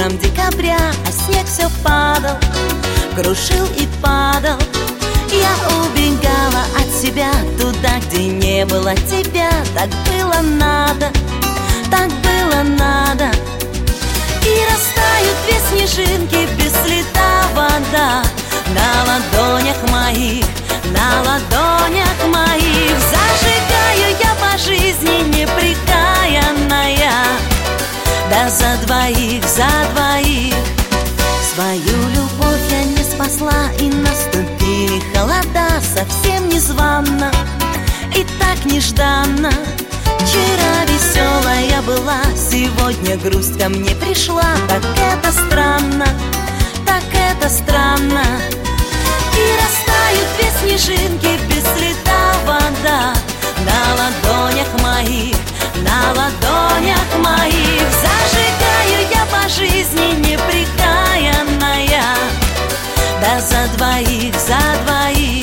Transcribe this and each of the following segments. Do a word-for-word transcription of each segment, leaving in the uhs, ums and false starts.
концам декабря, а снег все падал, крушил и падал. Я убегала от себя туда, где не было тебя. Так было надо, так было надо. И растают две снежинки, без следа вода на ладонях моих, на ладонях моих. Зажигаю я по жизни неприкаянная, да за двоих, за двоих. Свою любовь я не спасла, и наступили холода совсем незвано и так нежданно. Вчера веселая была, сегодня грусть ко мне пришла. Так это странно, так это странно. И растают две снежинки, без следа вода на ладонях моих, на ладонях моих. Зажигаю я по жизни неприкаянная, да за двоих, за двоих.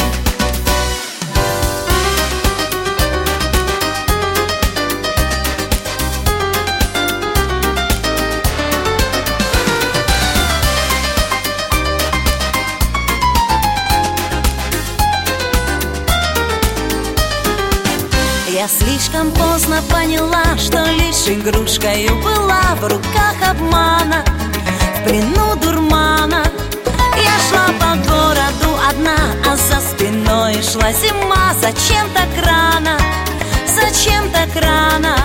Я слишком поздно поняла, что лишь игрушкою была в руках обмана, в плену дурмана. Я шла по городу одна, а за спиной шла зима. Зачем так рано, зачем так рано?